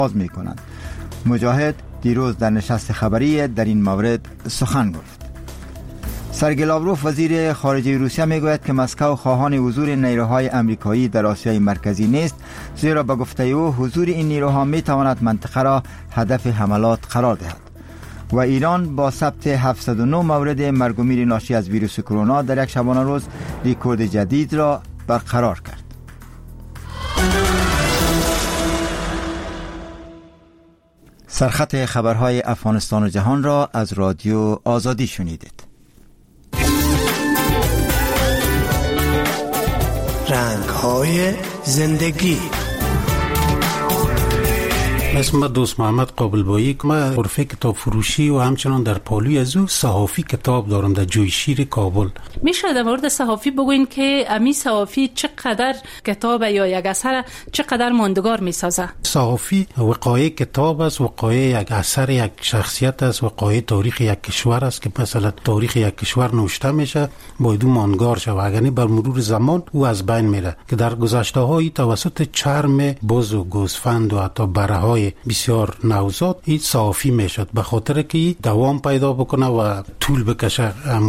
باز می کنند. مجاهد دیروز در نشست خبری در این مورد سخن گفت. سرگئی لاوروف وزیر خارجه روسیه میگوید که مسکو خواهان حضور نیروهای آمریکایی در آسیای مرکزی نیست، زیرا به گفته او حضور این نیروها میتواند منطقه را هدف حملات قرار دهد. و ایران با ثبت 709 مورد مرگ و میر ناشی از ویروس کرونا در یک شبانه روز رکورد جدید را برقرار کرد. سرخط خبرهای افغانستان و جهان را از رادیو آزادی شنیدید. رنگ‌های زندگی. اسم من دوست محمد قابلبایی که من غرفه کتاب فروشی و همچنان در پالوی از او صحافی کتاب دارم در جویشیر کابل. میشه در مورد صحافی بگوین که امی صحافی چقدر کتاب یا یک اثر چقدر ماندگار میسازه؟ صحافی وقایع کتاب است، وقایع یک اثر یک شخصیت است، وقایع تاریخ یک کشور است که مثلا تاریخ یک کشور نوشته میشه باید ماندگار شه و اگر بر مرور زمان او از بین میره که در گذشته های توسط چرم بز و گوسفند و حتی بره‌های بسیار نوزاد این صحافی میشد به خاطر که دوام پیدا بکنه و طول بکشه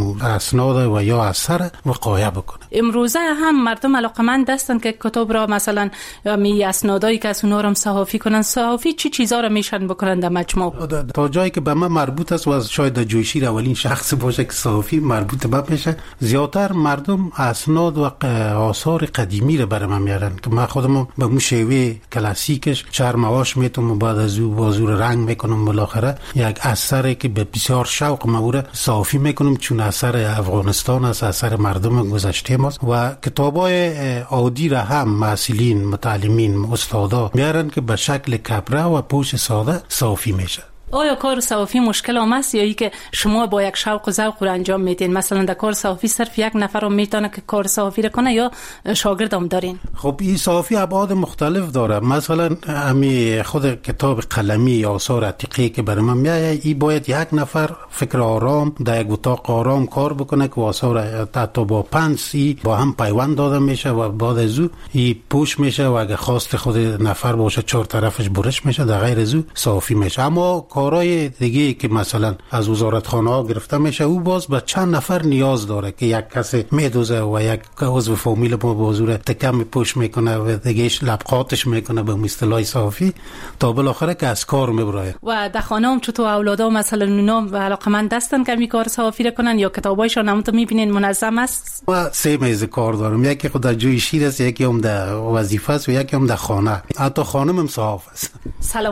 اسناد و یا اثر وقایع بکنه. امروزه هم مردم علاقمند هستند که کتاب را مثلا می اسنادایی که از اونها را صحافی کنن. صحافی چی چیزا را میشن بکنن در مجموع؟ تا جایی که به من مربوط است و شاید در جویشیر اولین شخص باشه که صحافی مربوط به میشه، زیاتر مردم اسناد و آثار قدیمی را برام میارن که من خودم به اون شیوه کلاسیکش چرمواش میتونم بعد از او بازور رنگ میکنم، بالاخره یک اثری که به بسیار شوق مورد صحافی میکنم چون اثر افغانستان است، اثر مردم گذشته ماست و کتابای عادی را هم محصلین متعلمین استادا میارن که به شکل کبره و پوش ساده صحافی میشه. آیا کار صحافی مشکل آمد یا ای که شما با یک شوق و ذوق را انجام میدین؟ مثلا در کار صحافی صرف یک نفر رو میتونه که کار صحافی را کنه یا شاگرد هم دارین؟ خب این صحافی ابعاد مختلف داره. مثلا امی خود کتاب قلمی یا آثار عتیقه که برای من میایه این باید یک نفر فکر آرام در یک اتاق آرام کار بکنه که آثار حتی با پنسی با هم پیوند داده میشه و بعد از او این پوش میشه و اگه خواست خود نفر باشه چهار طرفش برش میشه، در غیر از او صحافی میشه. اما کارهای دیگه که مثلا از وزارتخانه ها گرفته میشه او باز به چند نفر نیاز داره که یک کسی میدوزه و یک عضو فامیل با بازور تکم پوش میکنه و دیگهش لبقاتش میکنه به اصطلاح صحافی تا بالاخره که از کار میبره. و در خانه هم چطور اولادا مثلا اونا علاقمند هستن که می کار صحافی کنن یا کتابایشون هم تو میبینین منظم است؟ و سه میز کار دارم، یکی خود در جویشیر است، یکی هم در وظیفه است و یکی هم در خانه. حتی خانم هم صحاف است. سلام